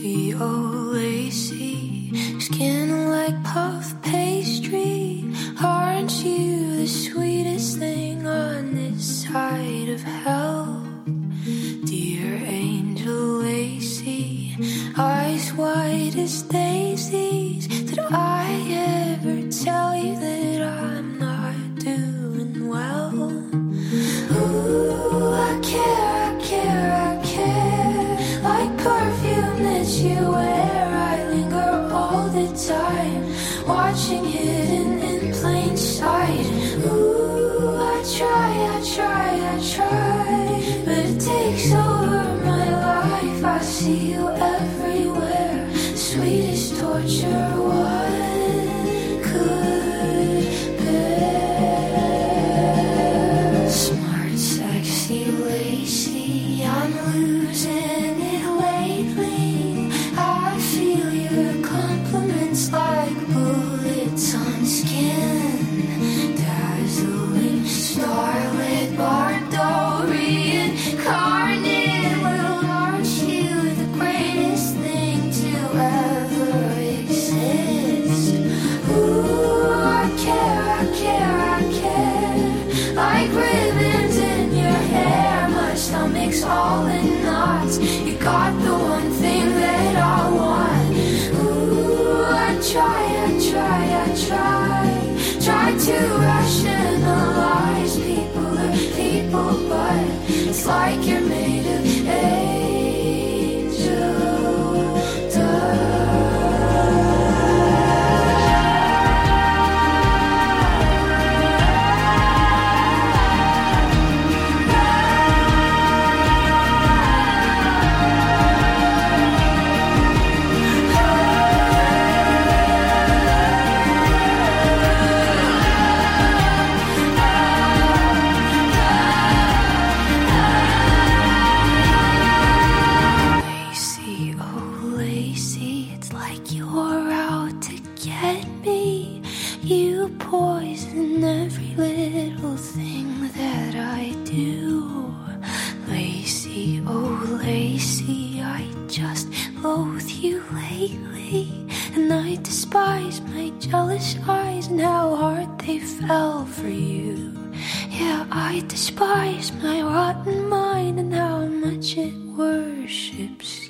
Lacy, oh Lacy, skin like puff pastry. Aren't you the sweetest thing on this side of hell? Dear angel Lacy, eyes white as daisies. Did I ever tell you that I'm not doing well? Ooh, I care, I care, I care. Like perfume that you wear, I linger all the time, watching hidden in plain sight. Ooh, I try, but it takes over my life. I see you everywhere, the sweetest torture one could bear. Smart, sexy, Lacy, I'm losing it lately. I feel your compliments like bullets on skin. Dazzling, starlit, Bardorian, incarnate. Well, aren't you the greatest thing to ever exist? Ooh, I care, like ribbons in your hair. My stomach's all in knots. You got the one thing that I want. Ooh, I try to rationalize. People are people, but it's like you're made of angel dust. Lacy, oh Lacy, it's like you're out to get me. You poison every little thing that I do. Lacy, oh Lacy, I just loathe you lately. And I despise my jealous eyes and how hard they fell for you. Yeah, I despise my rotten mind and how much it worships